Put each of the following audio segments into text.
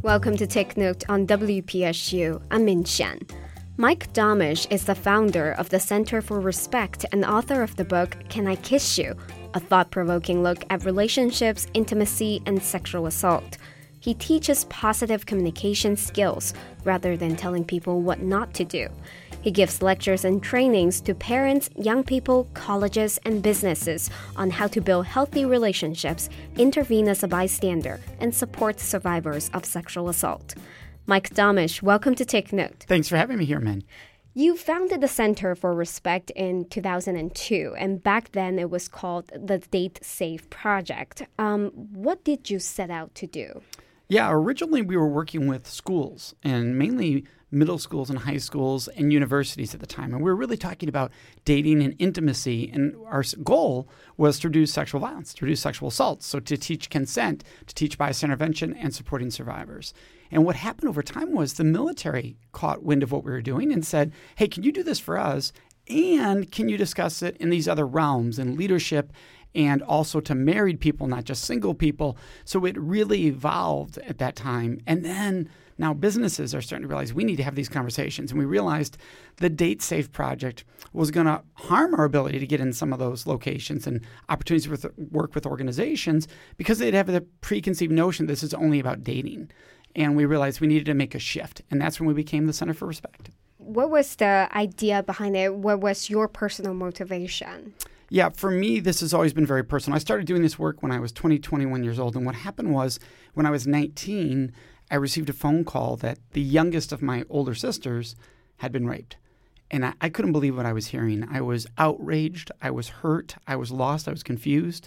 Welcome to Take Note on WPSU. I'm Min Shan. Mike Domisch is the founder of the Center for Respect and author of the book Can I Kiss You? A thought-provoking look at relationships, intimacy, and sexual assault. He teaches positive communication skills rather than telling people what not to do. He gives lectures and trainings to parents, young people, colleges, and businesses on how to build healthy relationships, intervene as a bystander, and support survivors of sexual assault. Mike Domisch, welcome to Take Note. Thanks for having me here, Min. You founded the Center for Respect in 2002, and back then it was called the Date Safe Project. What did you set out to do? Yeah, originally we were working with schools, and mainly middle schools and high schools and universities at the time. And we were really talking about dating and intimacy. And our goal was to reduce sexual violence, to reduce sexual assault. So to teach consent, to teach bias intervention, and supporting survivors. And what happened over time was the military caught wind of what we were doing and said, hey, can you do this for us? And can you discuss it in these other realms, in leadership, and also to married people, not just single people? So it really evolved at that time. And then now businesses are starting to realize we need to have these conversations. And we realized the Date Safe Project was going to harm our ability to get in some of those locations and opportunities to work with organizations because they'd have the preconceived notion this is only about dating. And we realized we needed to make a shift. And that's when we became the Center for Respect. What was the idea behind it? What was your personal motivation? Yeah, for me, this has always been very personal. I started doing this work when I was 21 years old. And what happened was when I was 19, I received a phone call that the youngest of my older sisters had been raped. And I couldn't believe what I was hearing. I was outraged. I was hurt. I was lost. I was confused.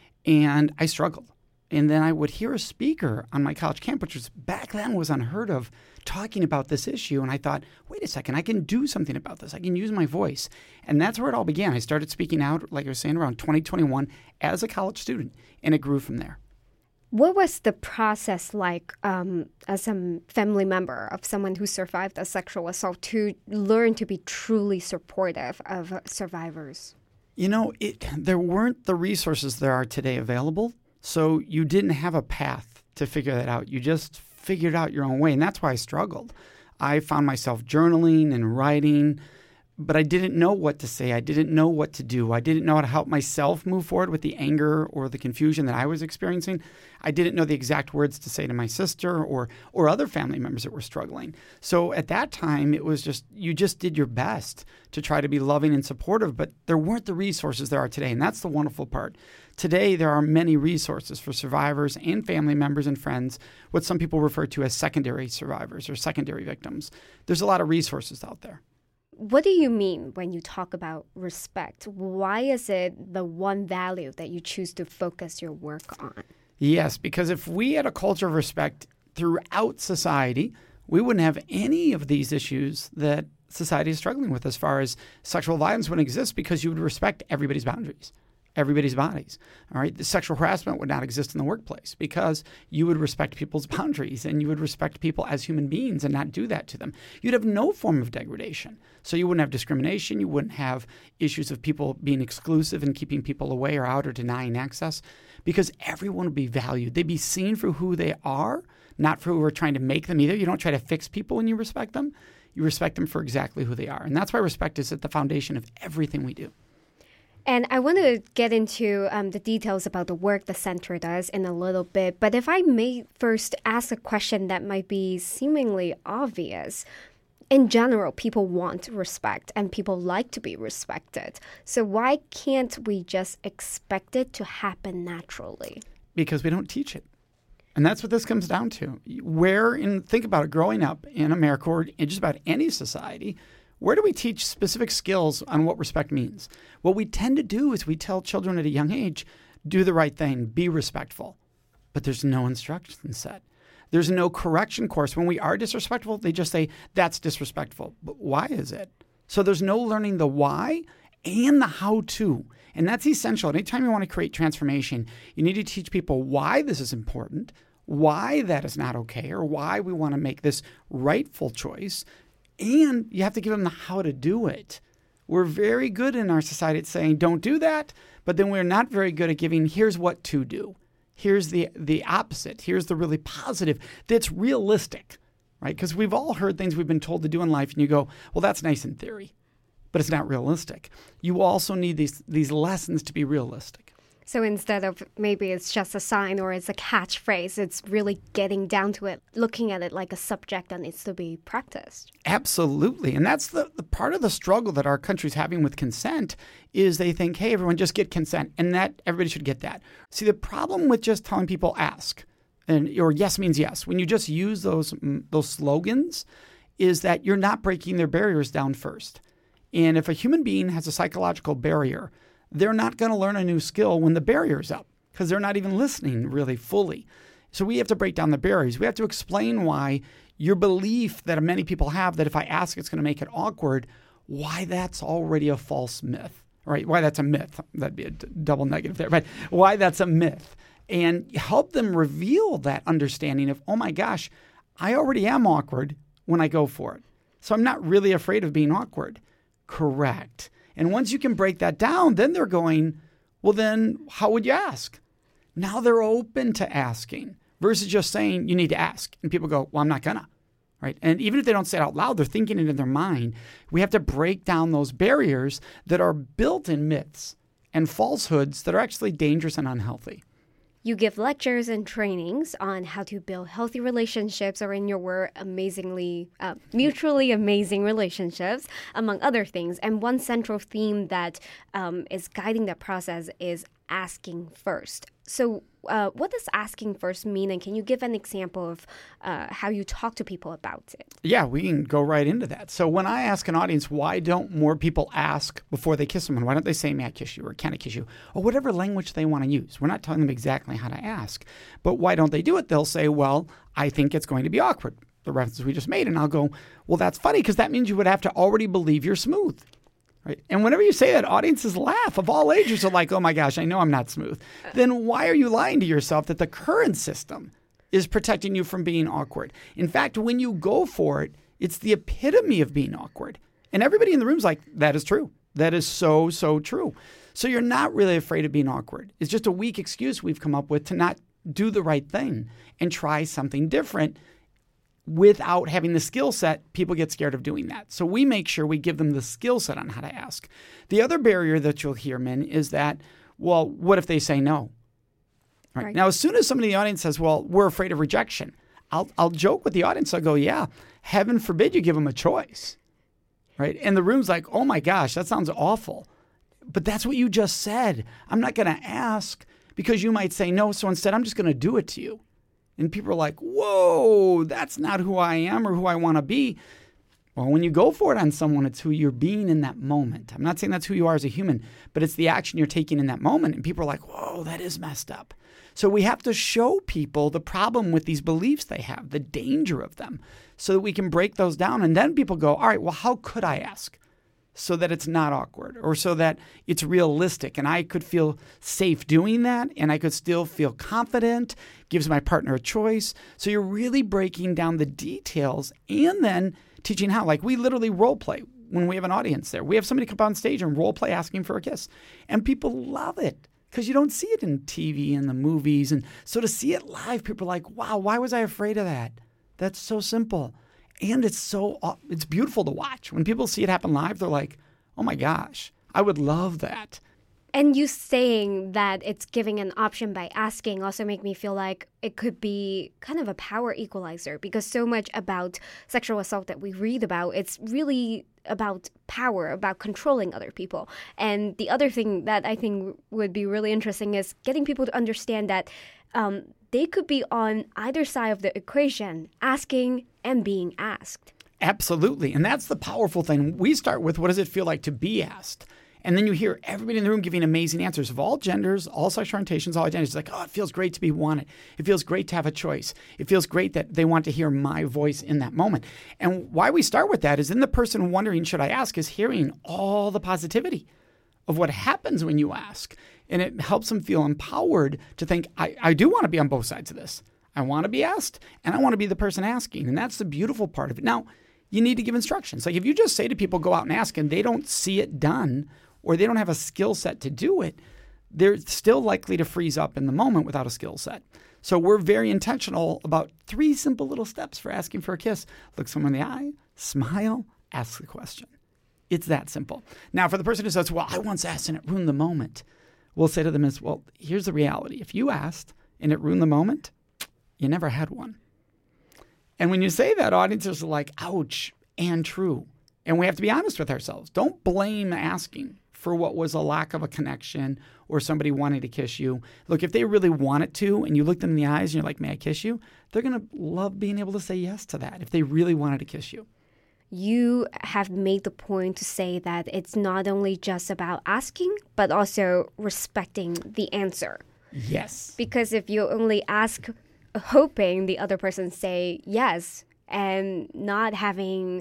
And I struggled. And then I would hear a speaker on my college campus, which was back then was unheard of, talking about this issue. And I thought, wait a second, I can do something about this. I can use my voice. And that's where it all began. I started speaking out, like I was saying, around 2021 as a college student. And it grew from there. What was the process like as a family member of someone who survived a sexual assault to learn to be truly supportive of survivors? You know, there weren't the resources there are today available. So you didn't have a path to figure that out. You just figured out your own way. And that's why I struggled. I found myself journaling and writing, but I didn't know what to say. I didn't know what to do. I didn't know how to help myself move forward with the anger or the confusion that I was experiencing. I didn't know the exact words to say to my sister or other family members that were struggling. So at that time, it was just, you just did your best to try to be loving and supportive, but there weren't the resources there are today. And that's the wonderful part. Today, there are many resources for survivors and family members and friends, what some people refer to as secondary survivors or secondary victims. There's a lot of resources out there. What do you mean when you talk about respect? Why is it the one value that you choose to focus your work on? Yes, because if we had a culture of respect throughout society, we wouldn't have any of these issues that society is struggling with as far as sexual violence wouldn't exist because you would respect everybody's boundaries. Everybody's bodies. All right. The sexual harassment would not exist in the workplace because you would respect people's boundaries and you would respect people as human beings and not do that to them. You'd have no form of degradation. So you wouldn't have discrimination. You wouldn't have issues of people being exclusive and keeping people away or out or denying access because everyone would be valued. They'd be seen for who they are, not for who we're trying to make them either. You don't try to fix people when you respect them. You respect them for exactly who they are. And that's why respect is at the foundation of everything we do. And I want to get into the details about the work the center does in a little bit. But if I may first ask a question that might be seemingly obvious. In general, people want respect and people like to be respected. So why can't we just expect it to happen naturally? Because we don't teach it. And that's what this comes down to. Think about it, growing up in America or in just about any society, where do we teach specific skills on what respect means? What we tend to do is we tell children at a young age, do the right thing, be respectful. But there's no instruction set. There's no correction course. When we are disrespectful, they just say, that's disrespectful. But why is it? So there's no learning the why and the how to. And that's essential. Anytime you want to create transformation, you need to teach people why this is important, why that is not okay, or why we want to make this rightful choice. And you have to give them the how to do it. We're very good in our society at saying, don't do that, but then we're not very good at giving, here's what to do. Here's the opposite. Here's the really positive that's realistic, right? Because we've all heard things we've been told to do in life, and you go, well, that's nice in theory, but it's not realistic. You also need these lessons to be realistic. So instead of maybe it's just a sign or it's a catchphrase, it's really getting down to it, looking at it like a subject that needs to be practiced. Absolutely. And that's the part of the struggle that our country's having with consent is they think, hey, everyone just get consent, and that everybody should get that. See, the problem with just telling people ask, or yes means yes, when you just use those slogans, is that you're not breaking their barriers down first. And if a human being has a psychological barrier, they're not going to learn a new skill when the barrier's up because they're not even listening really fully. So we have to break down the barriers. We have to explain why your belief that many people have that if I ask it's going to make it awkward, why that's already a false myth, right? Why that's a myth. That'd be a double negative there, but why that's a myth. And help them reveal that understanding of, oh my gosh, I already am awkward when I go for it. So I'm not really afraid of being awkward. Correct. And once you can break that down, then they're going, well, then how would you ask? Now they're open to asking versus just saying you need to ask. And people go, well, I'm not gonna, right? And even if they don't say it out loud, they're thinking it in their mind. We have to break down those barriers that are built in myths and falsehoods that are actually dangerous and unhealthy. You give lectures and trainings on how to build healthy relationships, or in your word, mutually amazing relationships, among other things. And one central theme that is guiding that process is asking first. So what does asking first mean? And can you give an example of how you talk to people about it? Yeah, we can go right into that. So when I ask an audience, why don't more people ask before they kiss someone? Why don't they say, may I kiss you, or can I kiss you, or whatever language they want to use? We're not telling them exactly how to ask. But why don't they do it? They'll say, well, I think it's going to be awkward, the references we just made. And I'll go, well, that's funny because that means you would have to already believe you're smooth. Right? And whenever you say that, audiences laugh of all ages are like, oh my gosh, I know I'm not smooth. Then why are you lying to yourself that the current system is protecting you from being awkward? In fact, when you go for it, it's the epitome of being awkward. And everybody in the room's like, that is true. That is so, so true. So you're not really afraid of being awkward. It's just a weak excuse we've come up with to not do the right thing and try something different. Without having the skill set, people get scared of doing that. So we make sure we give them the skill set on how to ask. The other barrier that you'll hear, Min, is that, well, what if they say no? Right. Now, as soon as somebody in the audience says, well, we're afraid of rejection, I'll joke with the audience. I'll go, yeah, heaven forbid you give them a choice. Right? And the room's like, oh my gosh, that sounds awful. But that's what you just said. I'm not going to ask because you might say no. So instead, I'm just going to do it to you. And people are like, whoa, that's not who I am or who I want to be. Well, when you go for it on someone, it's who you're being in that moment. I'm not saying that's who you are as a human, but it's the action you're taking in that moment. And people are like, whoa, that is messed up. So we have to show people the problem with these beliefs they have, the danger of them, so that we can break those down. And then people go, all right, well, how could I ask? So that it's not awkward or so that it's realistic and I could feel safe doing that and I could still feel confident, gives my partner a choice. So you're really breaking down the details and then teaching how. Like we literally role play when we have an audience there. We have somebody come on stage and role play asking for a kiss. And people love it because you don't see it in TV and the movies. And so to see it live, people are like, wow, why was I afraid of that? That's so simple. And it's beautiful to watch. When people see it happen live, they're like, oh my gosh, I would love that. And you saying that it's giving an option by asking also make me feel like it could be kind of a power equalizer, because so much about sexual assault that we read about, it's really about power, about controlling other people. And the other thing that I think would be really interesting is getting people to understand that they could be on either side of the equation, asking and being asked. Absolutely. And that's the powerful thing. We start with, what does it feel like to be asked? And then you hear everybody in the room giving amazing answers of all genders, all sexual orientations, all identities. It's like, oh, it feels great to be wanted. It feels great to have a choice. It feels great that they want to hear my voice in that moment. And why we start with that is then the person wondering, should I ask, is hearing all the positivity of what happens when you ask. And it helps them feel empowered to think, I do want to be on both sides of this. I want to be asked, and I want to be the person asking. And that's the beautiful part of it. Now, you need to give instructions. Like if you just say to people, go out and ask, and they don't see it done, or they don't have a skill set to do it, they're still likely to freeze up in the moment without a skill set. So we're very intentional about 3 simple little steps for asking for a kiss. Look someone in the eye, smile, ask the question. It's that simple. Now, for the person who says, well, I once asked and it ruined the moment, we'll say to them is, well, here's the reality. If you asked and it ruined the moment, you never had one. And when you say that, audiences are like, ouch, and true. And we have to be honest with ourselves. Don't blame asking for what was a lack of a connection or somebody wanting to kiss you. Look, if they really wanted to and you look them in the eyes and you're like, may I kiss you? They're going to love being able to say yes to that if they really wanted to kiss you. You have made the point to say that it's not only just about asking, but also respecting the answer. Yes. Because if you only ask hoping the other person say yes and not having,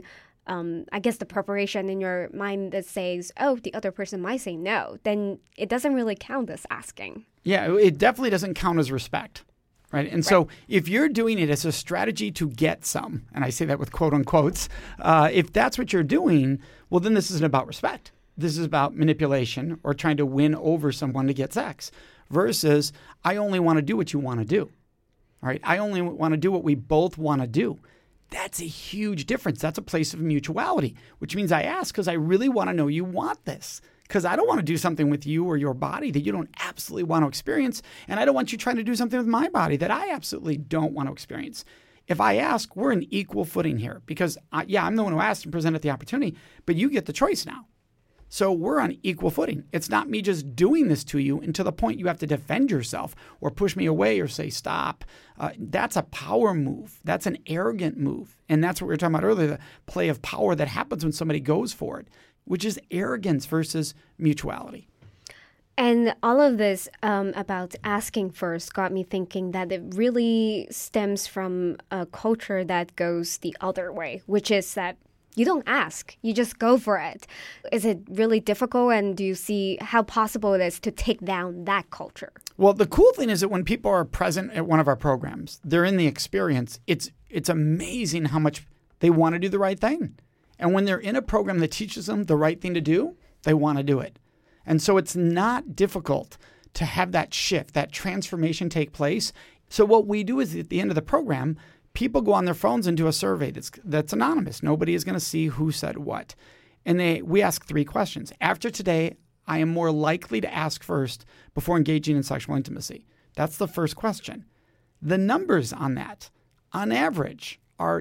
I guess, the preparation in your mind that says, oh, the other person might say no, then it doesn't really count as asking. Yeah, it definitely doesn't count as respect. Right. And so if you're doing it as a strategy to get some, and I say that with quote unquotes, if that's what you're doing, well, then this isn't about respect. This is about manipulation or trying to win over someone to get sex versus I only want to do what you want to do. All right. I only want to do what we both want to do. That's a huge difference. That's a place of mutuality, which means I ask because I really want to know you want this. Because I don't want to do something with you or your body that you don't absolutely want to experience. And I don't want you trying to do something with my body that I absolutely don't want to experience. If I ask, we're in equal footing here. Because, I'm the one who asked and presented the opportunity, but you get the choice now. So we're on equal footing. It's not me just doing this to you and to the point you have to defend yourself or push me away or say stop. That's a power move. That's an arrogant move. And that's what we were talking about earlier, the play of power that happens when somebody goes for it, which is arrogance versus mutuality. And all of this about asking first got me thinking that it really stems from a culture that goes the other way, which is that you don't ask, you just go for it. Is it really difficult, and do you see how possible it is to take down that culture? Well, the cool thing is that when people are present at one of our programs, they're in the experience, it's amazing how much they want to do the right thing. And when they're in a program that teaches them the right thing to do, they want to do it. And so it's not difficult to have that shift, that transformation take place. So what we do is at the end of the program, people go on their phones and do a survey that's anonymous. Nobody is going to see who said what. And we ask 3 questions. After today, I am more likely to ask first before engaging in sexual intimacy. That's the first question. The numbers on that, on average, are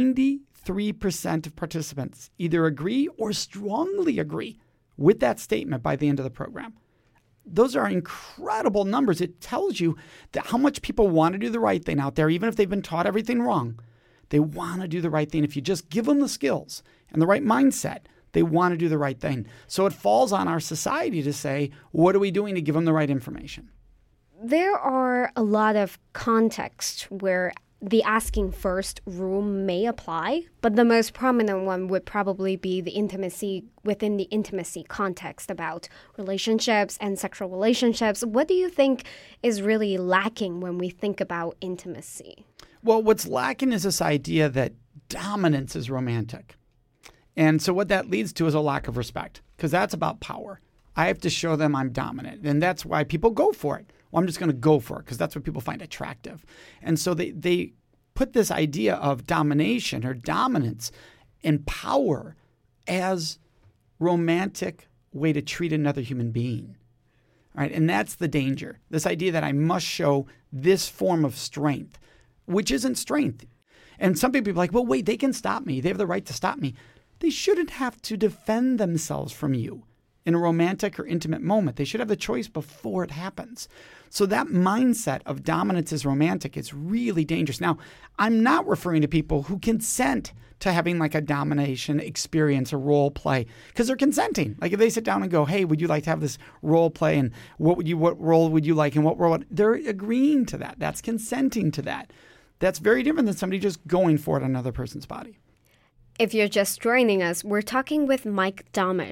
93% of participants either agree or strongly agree with that statement by the end of the program. Those are incredible numbers. It tells you that how much people want to do the right thing out there, even if they've been taught everything wrong. They want to do the right thing. If you just give them the skills and the right mindset, they want to do the right thing. So it falls on our society to say, what are we doing to give them the right information? There are a lot of contexts where the asking first rule may apply, but the most prominent one would probably be the intimacy within the intimacy context about relationships and sexual relationships. What do you think is really lacking when we think about intimacy? Well, what's lacking is this idea that dominance is romantic. And so what that leads to is a lack of respect, because that's about power. I have to show them I'm dominant, and that's why people go for it. Well, I'm just going to go for it because that's what people find attractive. And so they put this idea of domination or dominance and power as romantic way to treat another human being. All right? And that's the danger. This idea that I must show this form of strength, which isn't strength. And some people are like, well, wait, they can stop me. They have the right to stop me. They shouldn't have to defend themselves from you in a romantic or intimate moment. They should have the choice before it happens. So that mindset of dominance is romantic is really dangerous. Now, I'm not referring to people who consent to having like a domination experience, a role play, because they're consenting. Like if they sit down and go, hey, would you like to have this role play, and what role would you like, and what role? They're agreeing to that. That's consenting to that. That's very different than somebody just going for it on another person's body. If you're just joining us, we're talking with Mike Domisch.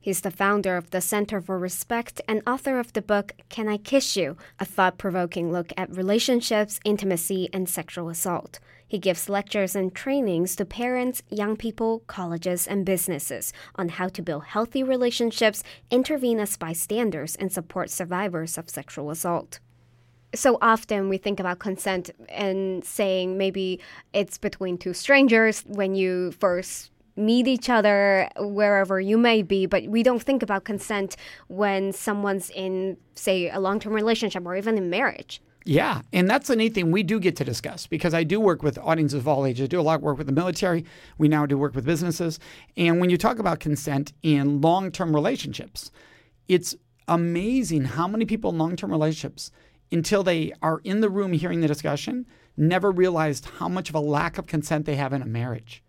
He's the founder of the Center for Respect and author of the book, Can I Kiss You? A thought-provoking look at relationships, intimacy, and sexual assault. He gives lectures and trainings to parents, young people, colleges, and businesses on how to build healthy relationships, intervene as bystanders, and support survivors of sexual assault. So often we think about consent and saying maybe it's between two strangers when you first meet each other, wherever you may be, but we don't think about consent when someone's in, say, a long-term relationship or even in marriage. Yeah, and that's the neat thing we do get to discuss, because I do work with audiences of all ages. I do a lot of work with the military. We now do work with businesses. And when you talk about consent in long-term relationships, it's amazing how many people in long-term relationships, until they are in the room hearing the discussion, never realized how much of a lack of consent they have in a marriage.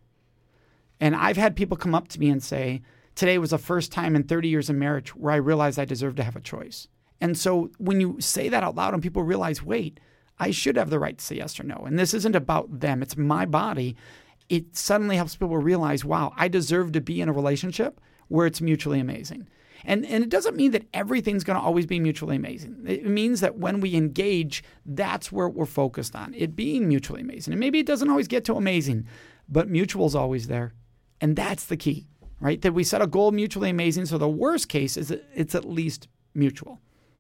And I've had people come up to me and say, today was the first time in 30 years of marriage where I realized I deserve to have a choice. And so when you say that out loud and people realize, wait, I should have the right to say yes or no. And this isn't about them. It's my body. It suddenly helps people realize, wow, I deserve to be in a relationship where it's mutually amazing. And it doesn't mean that everything's going to always be mutually amazing. It means that when we engage, that's where we're focused on, it being mutually amazing. And maybe it doesn't always get to amazing, but mutual's always there. And that's the key, right? That we set a goal mutually amazing. So the worst case is that it's at least mutual.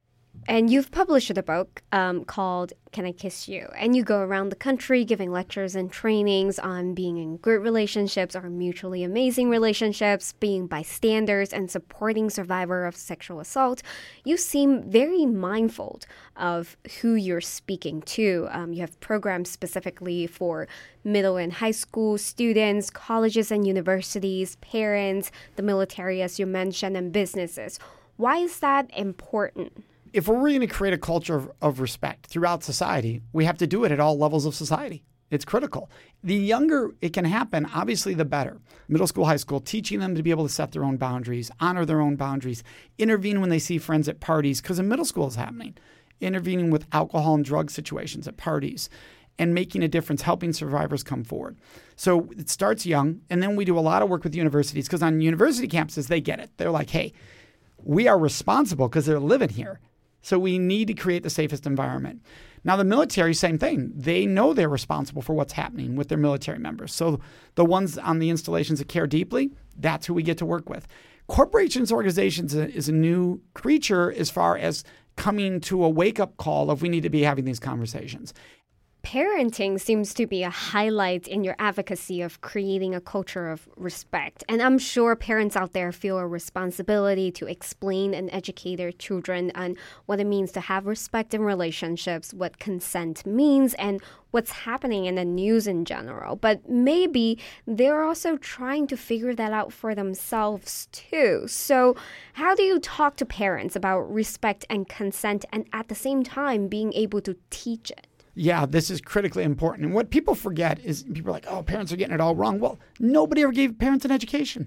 And you've published a book called Can I Kiss You? And you go around the country giving lectures and trainings on being in good relationships or mutually amazing relationships, being bystanders, and supporting survivors of sexual assault. You seem very mindful of who you're speaking to. You have programs specifically for middle and high school students, colleges and universities, parents, the military, as you mentioned, and businesses. Why is that important? If we're really going to create a culture of respect throughout society, we have to do it at all levels of society. It's critical. The younger it can happen, obviously, the better. Middle school, high school, teaching them to be able to set their own boundaries, honor their own boundaries, intervene when they see friends at parties, because in middle school it's happening, intervening with alcohol and drug situations at parties, and making a difference, helping survivors come forward. So it starts young, and then we do a lot of work with universities, because on university campuses, they get it. They're like, hey, we are responsible because they're living here. So we need to create the safest environment. Now, the military, same thing. They know they're responsible for what's happening with their military members. So the ones on the installations that care deeply, that's who we get to work with. Corporations, organizations is a new creature as far as coming to a wake-up call of we need to be having these conversations. Parenting seems to be a highlight in your advocacy of creating a culture of respect. And I'm sure parents out there feel a responsibility to explain and educate their children on what it means to have respect in relationships, what consent means, and what's happening in the news in general. But maybe they're also trying to figure that out for themselves too. So how do you talk to parents about respect and consent and at the same time being able to teach it? Yeah, this is critically important. And what people forget is people are like, oh, parents are getting it all wrong. Well, nobody ever gave parents an education.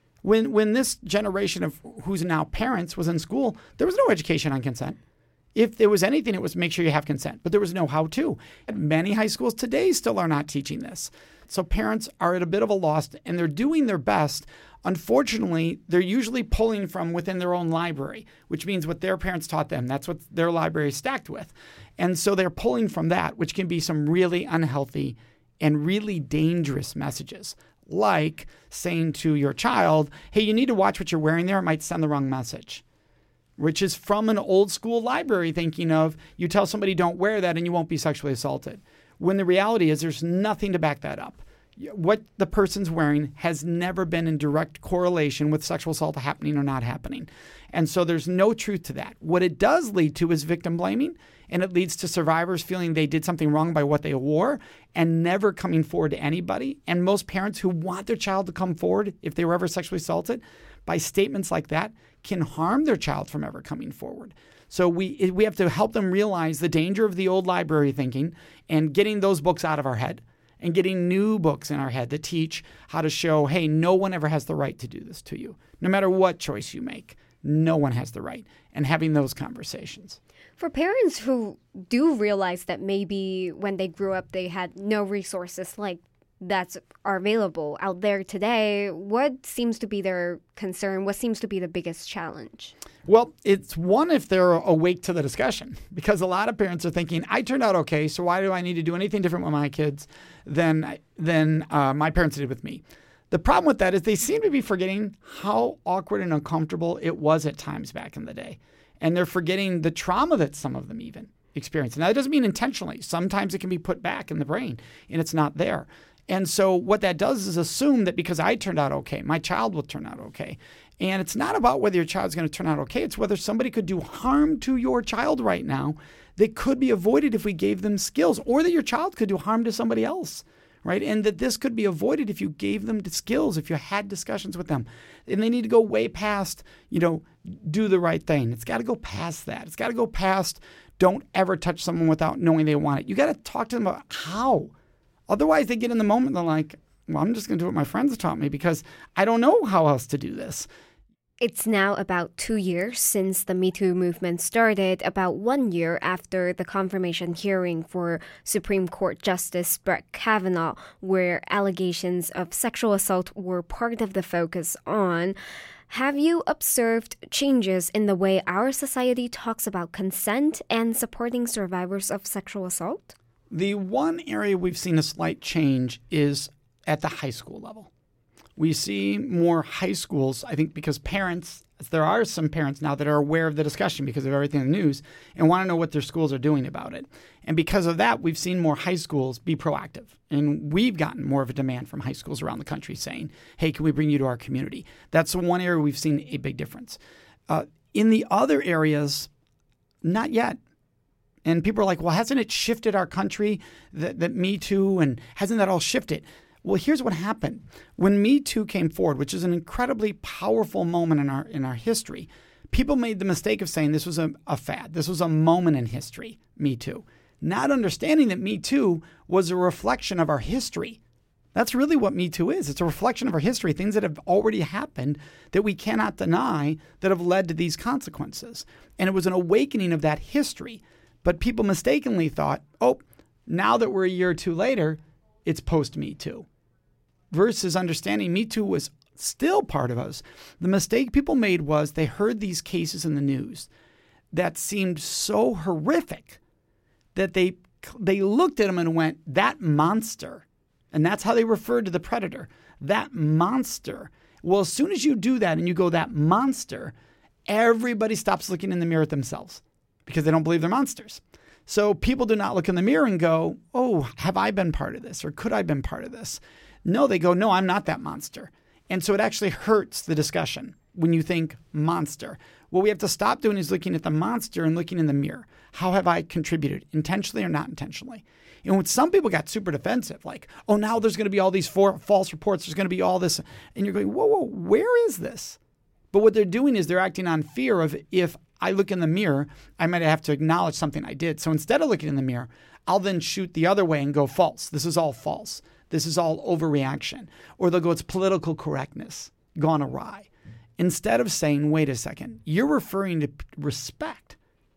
When this generation of who's now parents was in school, there was no education on consent. If there was anything, it was make sure you have consent. But there was no how-to. Many high schools today still are not teaching this. So parents are at a bit of a loss, and they're doing their best. Unfortunately, they're usually pulling from within their own library, which means what their parents taught them. That's what their library is stacked with. And so they're pulling from that, which can be some really unhealthy and really dangerous messages, like saying to your child, hey, you need to watch what you're wearing there. It might send the wrong message, which is from an old school library thinking of you tell somebody don't wear that and you won't be sexually assaulted. When the reality is there's nothing to back that up. What the person's wearing has never been in direct correlation with sexual assault happening or not happening. And so there's no truth to that. What it does lead to is victim blaming, and it leads to survivors feeling they did something wrong by what they wore and never coming forward to anybody. And most parents who want their child to come forward if they were ever sexually assaulted by statements like that can harm their child from ever coming forward. So we have to help them realize the danger of the old library thinking and getting those books out of our head and getting new books in our head that teach how to show, hey, no one ever has the right to do this to you. No matter what choice you make, no one has the right. And having those conversations. For parents who do realize that maybe when they grew up they had no resources like that are available out there today, what seems to be their concern? What seems to be the biggest challenge? Well, it's one, if they're awake to the discussion, because a lot of parents are thinking, I turned out okay, so why do I need to do anything different with my kids than my parents did with me? The problem with that is they seem to be forgetting how awkward and uncomfortable it was at times back in the day. And they're forgetting the trauma that some of them even experienced. Now, that doesn't mean intentionally. Sometimes it can be put back in the brain and it's not there. And so what that does is assume that because I turned out okay, my child will turn out okay. And it's not about whether your child's going to turn out okay. It's whether somebody could do harm to your child right now that could be avoided if we gave them skills, or that your child could do harm to somebody else, right? And that this could be avoided if you gave them the skills, if you had discussions with them. And they need to go way past, do the right thing. It's got to go past that. It's got to go past, don't ever touch someone without knowing they want it. You got to talk to them about how. Otherwise, they get in the moment and they're like, well, I'm just going to do what my friends taught me because I don't know how else to do this. It's now about 2 years since the Me Too movement started, about 1 year after the confirmation hearing for Supreme Court Justice Brett Kavanaugh, where allegations of sexual assault were part of the focus on. Have you observed changes in the way our society talks about consent and supporting survivors of sexual assault? The one area we've seen a slight change is at the high school level. We see more high schools, I think, because there are some parents now that are aware of the discussion because of everything in the news and want to know what their schools are doing about it. And because of that, we've seen more high schools be proactive. And we've gotten more of a demand from high schools around the country saying, hey, can we bring you to our community? That's the one area we've seen a big difference. In the other areas, not yet. And people are like, well, hasn't it shifted our country, that Me Too, and hasn't that all shifted? Well, here's what happened. When Me Too came forward, which is an incredibly powerful moment in our history, people made the mistake of saying this was a fad. This was a moment in history, Me Too. Not understanding that Me Too was a reflection of our history. That's really what Me Too is. It's a reflection of our history, things that have already happened that we cannot deny that have led to these consequences. And it was an awakening of that history. But people mistakenly thought, oh, now that we're a year or two later, it's post-Me Too. Versus understanding Me Too was still part of us. The mistake people made was they heard these cases in the news that seemed so horrific that they looked at them and went, that monster. And that's how they referred to the predator. That monster. Well, as soon as you do that and you go, that monster, everybody stops looking in the mirror at themselves because they don't believe they're monsters. So people do not look in the mirror and go, oh, have I been part of this? Or could I have been part of this? No, they go, no, I'm not that monster. And so it actually hurts the discussion when you think monster. What we have to stop doing is looking at the monster and looking in the mirror. How have I contributed, intentionally or not intentionally? And when some people got super defensive, like, oh, now there's going to be all these false reports, there's going to be all this. And you're going, whoa, where is this? But what they're doing is they're acting on fear of, if I look in the mirror, I might have to acknowledge something I did. So instead of looking in the mirror, I'll then shoot the other way and go false. This is all false. This is all overreaction. Or they'll go, it's political correctness gone awry. Instead of saying, wait a second, you're referring to respect.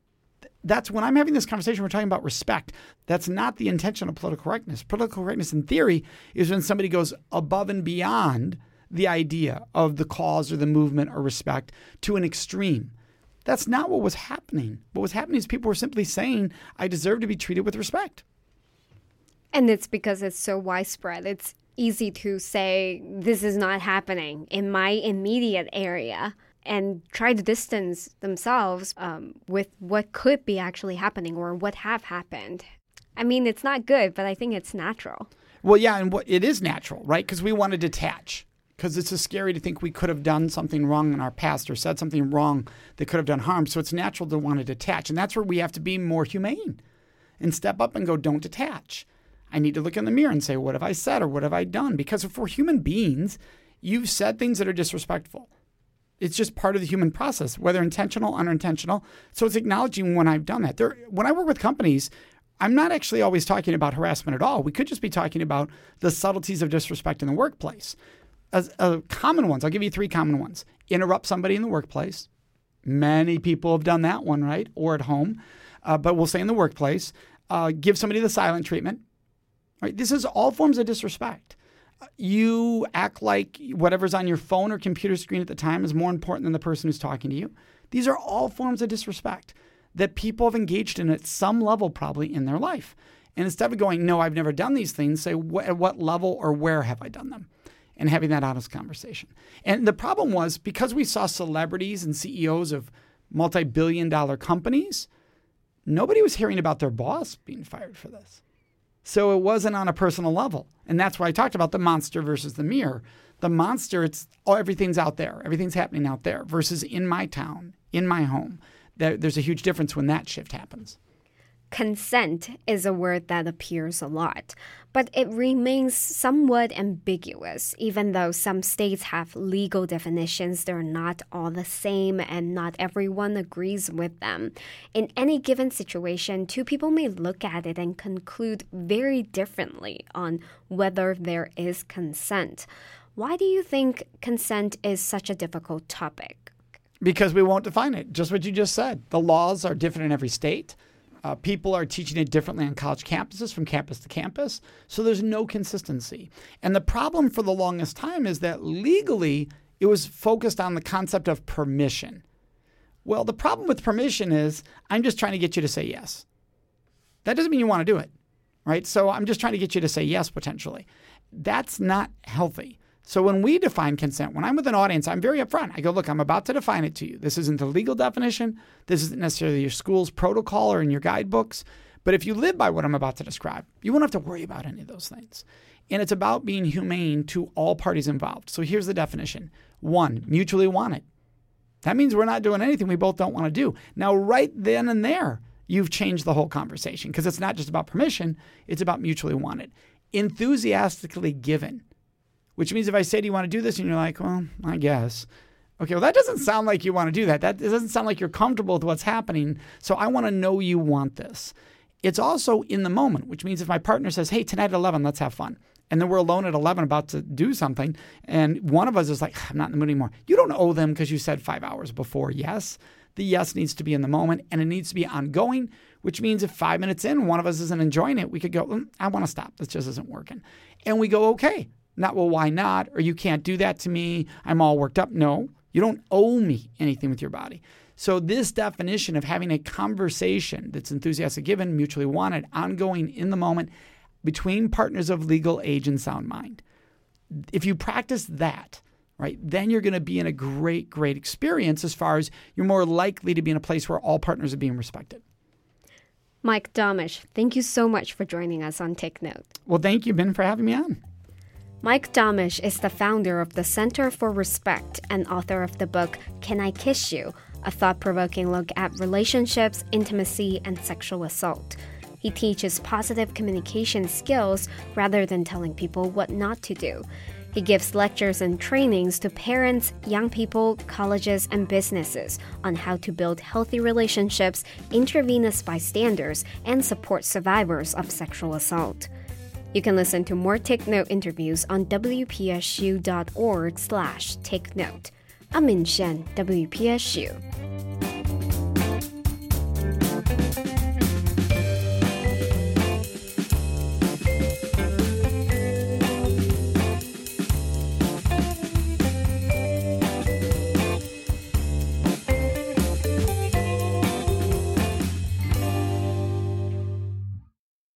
That's when I'm having this conversation, we're talking about respect. That's not the intention of political correctness. Political correctness in theory is when somebody goes above and beyond the idea of the cause or the movement or respect to an extreme. That's not what was happening. What was happening is people were simply saying, I deserve to be treated with respect. And it's because it's so widespread. It's easy to say, this is not happening in my immediate area, and try to distance themselves with what could be actually happening or what have happened. I mean, it's not good, but I think it's natural. Well, yeah, and it is natural, right? Because we want to detach. Because it's so scary to think we could have done something wrong in our past or said something wrong that could have done harm. So it's natural to want to detach. And that's where we have to be more humane and step up and go, don't detach. I need to look in the mirror and say, what have I said or what have I done? Because if we're human beings, you've said things that are disrespectful. It's just part of the human process, whether intentional, unintentional. So it's acknowledging when I've done that. When I work with companies, I'm not actually always talking about harassment at all. We could just be talking about the subtleties of disrespect in the workplace. Common ones, I'll give you 3 common ones. Interrupt somebody in the workplace. Many people have done that one, right? Or at home. But we'll say in the workplace. Give somebody the silent treatment. Right? This is all forms of disrespect. You act like whatever's on your phone or computer screen at the time is more important than the person who's talking to you. These are all forms of disrespect that people have engaged in at some level probably in their life. And instead of going, no, I've never done these things, say, at what level or where have I done them? And having that honest conversation. And the problem was because we saw celebrities and CEOs of multi-billion-dollar companies, nobody was hearing about their boss being fired for this. So it wasn't on a personal level. And that's why I talked about the monster versus the mirror. The monster, it's everything's out there. Everything's happening out there versus in my town, in my home. There's a huge difference when that shift happens. Consent is a word that appears a lot, but it remains somewhat ambiguous, even though some states have legal definitions. They're not all the same, and not everyone agrees with them. In any given situation, two people may look at it and conclude very differently on whether there is consent. Why do you think consent is such a difficult topic? Because we won't define it. Just what you just said. The laws are different in every state. People are teaching it differently on college campuses from campus to campus. So there's no consistency. And the problem for the longest time is that legally it was focused on the concept of permission. Well, the problem with permission is I'm just trying to get you to say yes. That doesn't mean you want to do it, right? So I'm just trying to get you to say yes potentially. That's not healthy. So when we define consent, when I'm with an audience, I'm very upfront. I go, look, I'm about to define it to you. This isn't the legal definition. This isn't necessarily your school's protocol or in your guidebooks. But if you live by what I'm about to describe, you won't have to worry about any of those things. And it's about being humane to all parties involved. So here's the definition. 1, mutually wanted. That means we're not doing anything we both don't want to do. Now, right then and there, you've changed the whole conversation because it's not just about permission. It's about mutually wanted. Enthusiastically given. Which means if I say, do you want to do this? And you're like, well, I guess. Okay, well, that doesn't sound like you want to do that. That doesn't sound like you're comfortable with what's happening. So I want to know you want this. It's also in the moment, which means if my partner says, hey, tonight at 11, let's have fun. And then we're alone at 11 about to do something. And one of us is like, I'm not in the mood anymore. You don't owe them because you said 5 hours before yes. The yes needs to be in the moment and it needs to be ongoing, which means if 5 minutes in, one of us isn't enjoying it, we could go, I want to stop. This just isn't working. And we go, okay. Not, well, why not? Or you can't do that to me. I'm all worked up. No, you don't owe me anything with your body. So this definition of having a conversation that's enthusiastic given, mutually wanted, ongoing in the moment between partners of legal age and sound mind. If you practice that, right, then you're going to be in a great, great experience as far as you're more likely to be in a place where all partners are being respected. Mike Domisch, thank you so much for joining us on Take Note. Well, thank you, Ben, for having me on. Mike Domisch is the founder of the Center for Respect and author of the book, Can I Kiss You? A thought-provoking look at relationships, intimacy, and sexual assault. He teaches positive communication skills rather than telling people what not to do. He gives lectures and trainings to parents, young people, colleges, and businesses on how to build healthy relationships, intervene as bystanders, and support survivors of sexual assault. You can listen to more Take Note interviews on WPSU.org/takenote. I'm Min Shen, WPSU.